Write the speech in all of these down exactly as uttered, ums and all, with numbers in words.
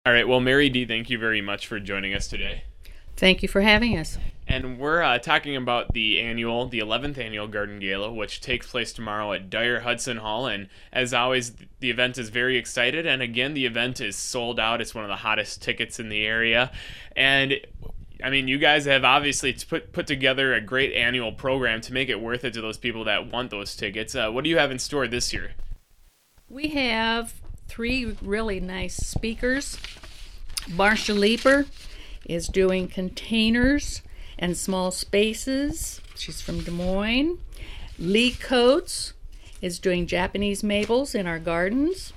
All right. Well, Mary D, thank you very much for joining us today. Thank you for having us. And we're uh, talking about the annual, the eleventh annual Garden Gala, which takes place tomorrow at Dyer Hudson Hall. And as always, the event is very excited. And again, the event is sold out. It's one of the hottest tickets in the area. And I mean, you guys have obviously put put together a great annual program to make it worth it to those people that want those tickets. Uh, what do you have in store this year? We have three really nice speakers. Marcia Leeper is doing containers and small spaces. She's from Des Moines. Lee Coates is doing Japanese maples in our gardens.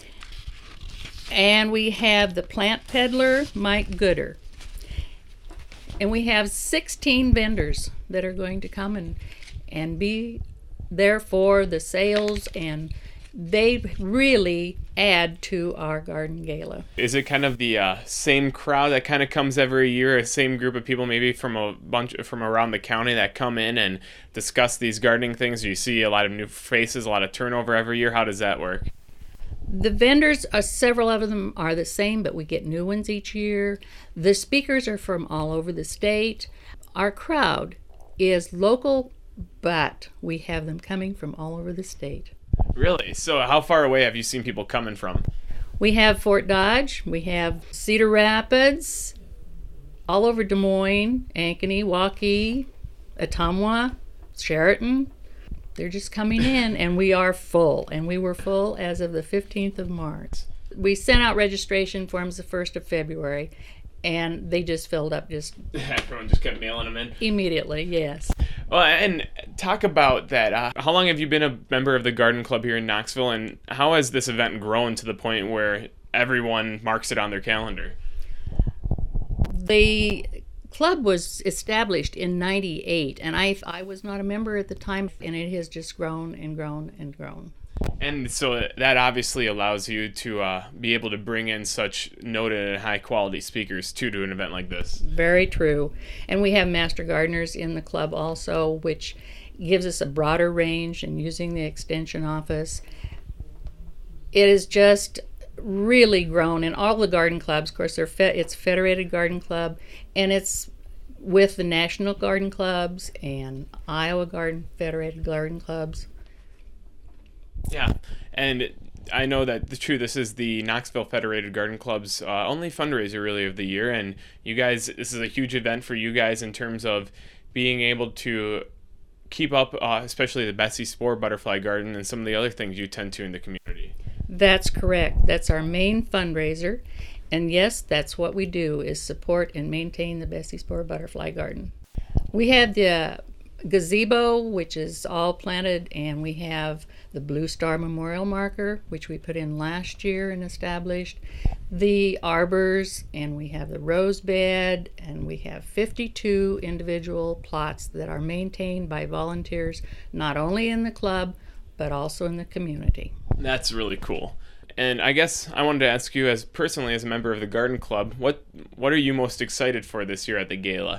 And we have the plant peddler, Mike Gooder. And we have sixteen vendors that are going to come and, and be there for the sales, and they really add to our garden gala. Is it kind of the uh, same crowd that kind of comes every year, a same group of people maybe from a bunch from around the county that come in and discuss these gardening things? Do you see a lot of new faces, a lot of turnover every year? How does that work? The vendors, uh, several of them are the same, but we get new ones each year. The speakers are from all over the state. Our crowd is local, but we have them coming from all over the state. Really? So how far away have you seen people coming from? We have Fort Dodge, we have Cedar Rapids, all over Des Moines, Ankeny, Waukee, Ottumwa, Sheraton. They're just coming in, and we are full, and we were full as of the fifteenth of March. We sent out registration forms the first of February, and they just filled up just Everyone just kept mailing them in? Immediately, yes. Well, and talk about that. Uh, how long have you been a member of the Garden Club here in Knoxville, and how has this event grown to the point where everyone marks it on their calendar? The club was established in ninety-eight, and I, I was not a member at the time, and it has just grown and grown and grown. And so that obviously allows you to uh, be able to bring in such noted and high-quality speakers, too, to an event like this. Very true. And we have master gardeners in the club also, which gives us a broader range in using the extension office. It has just really grown in all the garden clubs. Of course, they're fe- it's Federated Garden Club, and it's with the National Garden Clubs and Iowa Garden Federated Garden Clubs. Yeah, and I know that the true. This is the Knoxville Federated Garden Club's uh, only fundraiser really of the year, and you guys, this is a huge event for you guys in terms of being able to keep up, uh, especially the Bessie Spohr Butterfly Garden and some of the other things you tend to in the community. That's correct. That's our main fundraiser, and yes, that's what we do is support and maintain the Bessie Spohr Butterfly Garden. We have the gazebo, which is all planted, and we have the Blue Star Memorial Marker, which we put in last year and established, the arbors, and we have the rose bed, and we have fifty-two individual plots that are maintained by volunteers, not only in the club, but also in the community. That's really cool. And I guess I wanted to ask you, as personally as a member of the Garden Club, what what are you most excited for this year at the gala?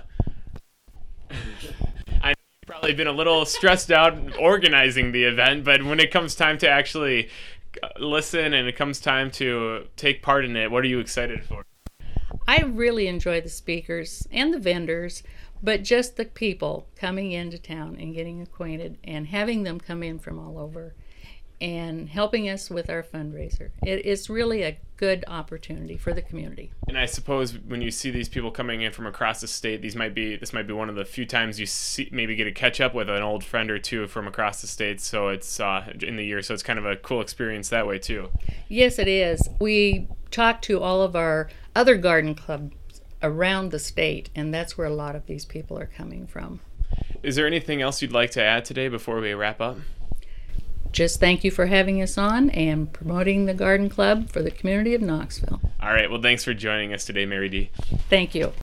Probably been a little stressed out organizing the event, but when it comes time to actually listen and it comes time to take part in it, what are you excited for? I really enjoy the speakers and the vendors, but just the people coming into town and getting acquainted and having them come in from all over and helping us with our fundraiser. It is really a good opportunity for the community. And I suppose when you see these people coming in from across the state, these might be this might be one of the few times you see, maybe get to catch up with an old friend or two from across the state. So it's uh, in the year, so it's kind of a cool experience that way too. Yes, it is. We talk to all of our other garden clubs around the state, and that's where a lot of these people are coming from. Is there anything else you'd like to add today before we wrap up? Just thank you for having us on and promoting the Garden Club for the community of Knoxville. All right. Well, thanks for joining us today, Mary D. Thank you.